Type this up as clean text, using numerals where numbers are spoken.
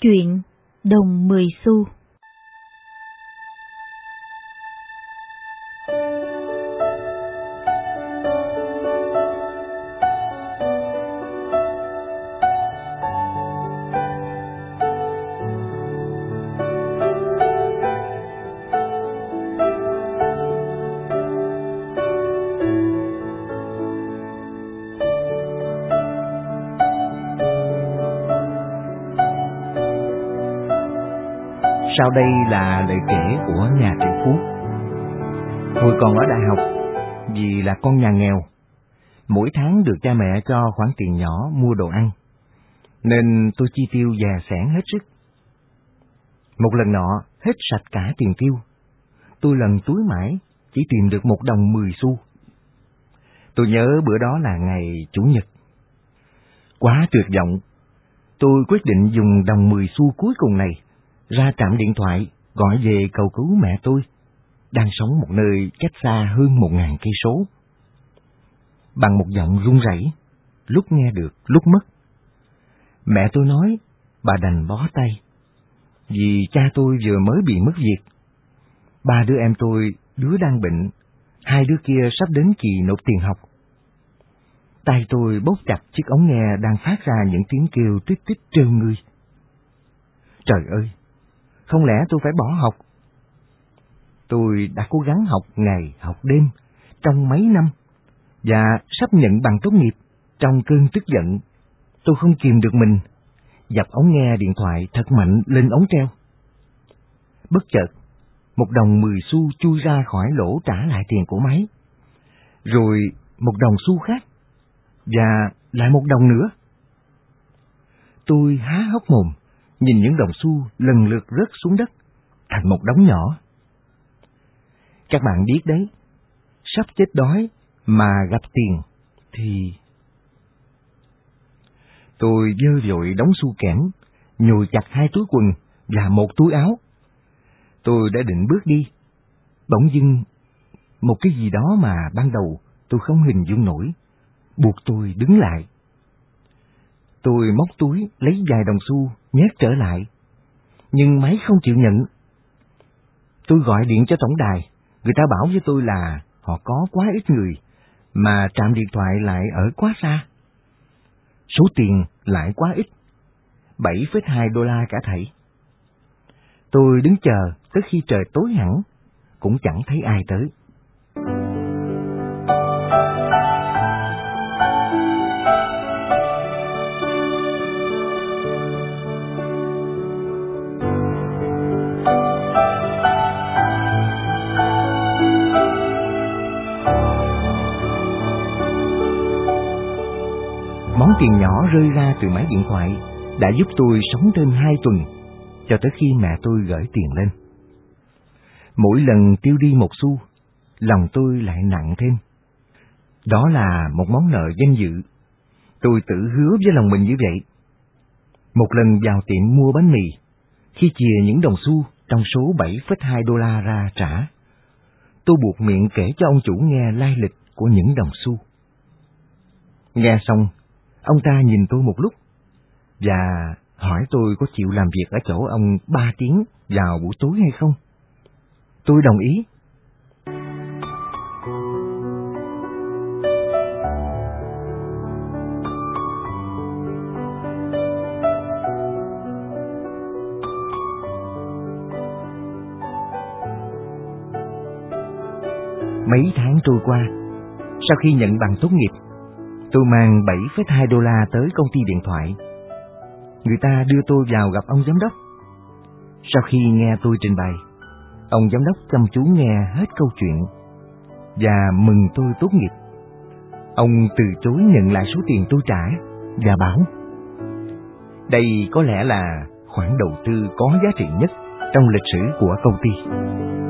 Chuyện đồng 10 xu. Sau đây là lời kể của nhà triệu phú. Hồi còn ở đại học, vì là con nhà nghèo, mỗi tháng được cha mẹ cho khoản tiền nhỏ mua đồ ăn, nên tôi chi tiêu dè sẻn hết sức. Một lần nọ, hết sạch cả tiền tiêu. Tôi lần túi mãi, chỉ tìm được 1 đồng 10 xu. Tôi nhớ bữa đó là ngày Chủ nhật. Quá tuyệt vọng, tôi quyết định dùng đồng 10 xu cuối cùng này ra trạm điện thoại gọi về cầu cứu mẹ tôi, đang sống một nơi cách xa hơn 1.000 cây số. Bằng một giọng run rẩy, lúc nghe được, lúc mất. Mẹ tôi nói bà đành bó tay, vì cha tôi vừa mới bị mất việc. 3 đứa em tôi, đứa đang bệnh, 2 đứa kia sắp đến kỳ nộp tiền học. Tay tôi bóp chặt chiếc ống nghe đang phát ra những tiếng kêu tít tít trêu ngươi. Trời ơi! Không lẽ tôi phải bỏ học? Tôi đã cố gắng học ngày, học đêm, trong mấy năm, và sắp nhận bằng tốt nghiệp. Trong cơn tức giận, tôi không kìm được mình, dập ống nghe điện thoại thật mạnh lên ống treo. Bất chợt, 1 đồng 10 xu chui ra khỏi lỗ trả lại tiền của máy. Rồi 1 đồng xu khác, và lại 1 đồng nữa. Tôi há hốc mồm, nhìn những đồng xu lần lượt rớt xuống đất, thành một đống nhỏ. Các bạn biết đấy, sắp chết đói mà gặp tiền thì... Tôi vơ vội đống xu kẽm, nhồi chặt 2 túi quần và 1 túi áo. Tôi đã định bước đi, bỗng dưng một cái gì đó mà ban đầu tôi không hình dung nổi, buộc tôi đứng lại. Tôi móc túi lấy vài đồng xu nhét trở lại, nhưng máy không chịu nhận. Tôi gọi điện cho tổng đài, người ta bảo với tôi là họ có quá ít người, mà trạm điện thoại lại ở quá xa. Số tiền lại quá ít, 7,2 đô la cả thảy. Tôi đứng chờ tới khi trời tối hẳn, cũng chẳng thấy ai tới. Món tiền nhỏ rơi ra từ máy điện thoại đã giúp tôi sống thêm 2 tuần, cho tới khi mẹ tôi gửi tiền lên. Mỗi lần tiêu đi 1 xu, lòng tôi lại nặng thêm. Đó là một món nợ danh dự. Tôi tự hứa với lòng mình như vậy. Một lần vào tiệm mua bánh mì, khi chìa những đồng xu trong số 7,2 đô la ra trả, tôi buộc miệng kể cho ông chủ nghe lai lịch của những đồng xu. Nghe xong, ông ta nhìn tôi một lúc, và hỏi tôi có chịu làm việc ở chỗ ông 3 tiếng vào buổi tối hay không. Tôi đồng ý. Mấy tháng trôi qua, sau khi nhận bằng tốt nghiệp, tôi mang 7,2 đô la tới công ty điện thoại. Người ta đưa tôi vào gặp ông giám đốc. Sau khi nghe tôi trình bày, ông giám đốc chăm chú nghe hết câu chuyện và mừng tôi tốt nghiệp. Ông từ chối nhận lại số tiền tôi trả và bảo đây có lẽ là khoản đầu tư có giá trị nhất trong lịch sử của công ty.